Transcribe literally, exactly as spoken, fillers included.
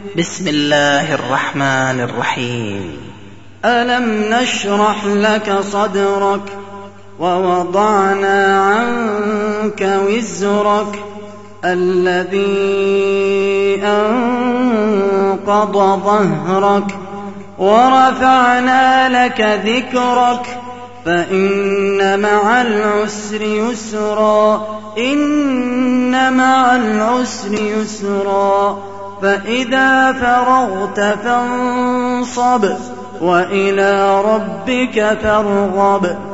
بسم الله الرحمن الرحيم. ألم نشرح لك صدرك ووضعنا عنك وزرك الذي أنقض ظهرك ورفعنا لك ذكرك فإن مع العسر يسرا إن مع العسر يسرا فإذا فرغت فانصب وإلى ربك فارغب.